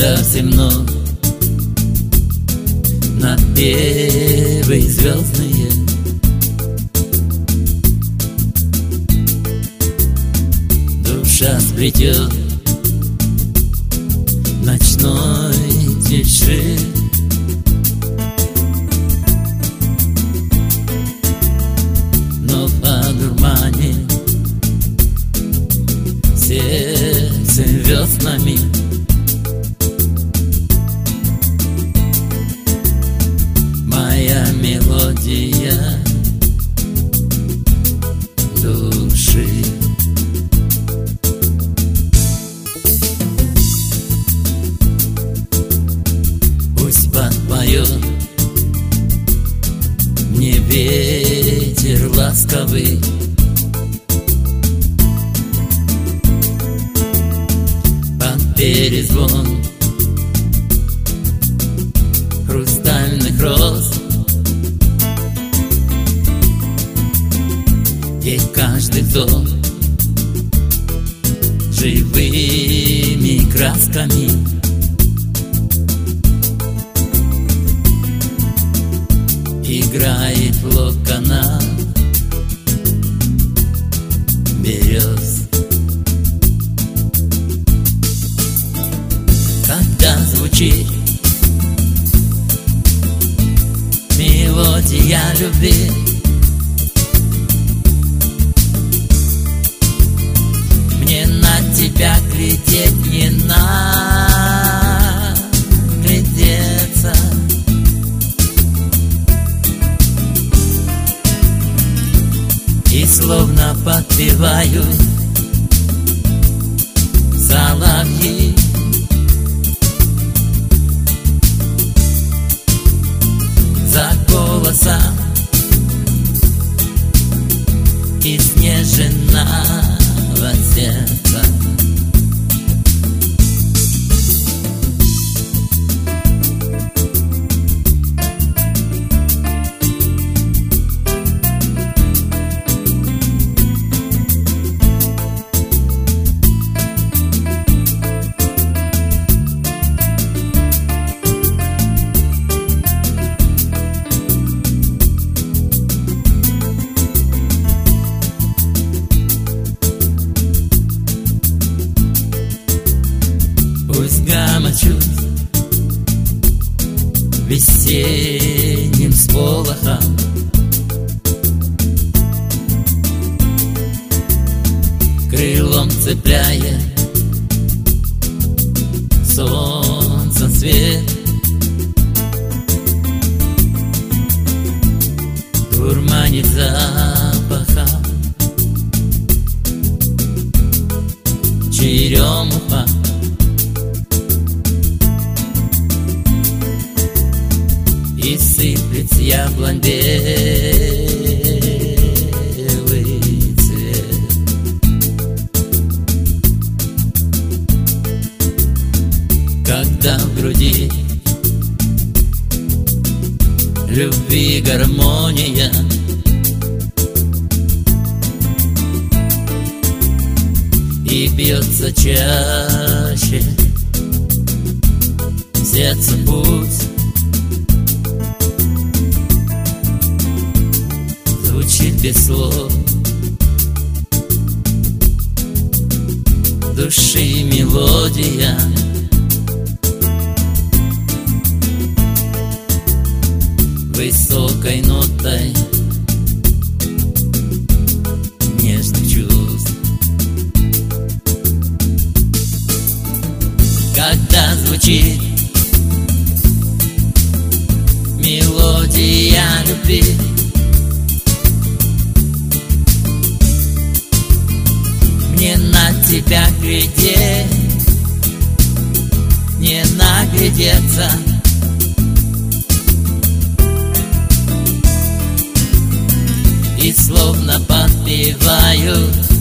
когда темно, напевы звездные, душа сплетет ночной тиши. Но в одурмане сердце веснами моя мелодия души. Пусть подпоет мне ветер ласковый, под перезвон хрустальных роз, и каждый вдох живыми красками играет в локонах берез. Когда звучит мелодия любви, мне на тебя глядеть не наглядеться. И словно подпевают соловьи, за голосом изнеженного сердца. Пусть гамочут весенним сполохом, крылом цепляя солнце свет, дурманит запахом черемуха. И сыплет с яблонь белый цвет. Когда в груди любви гармония, и бьется чаще сердце путь, звучит без слов души мелодия. Высокой нотой нежных чувств. Когда звучит мелодия любви, мне на тебя глядеть, не наглядеться. И словно подпевают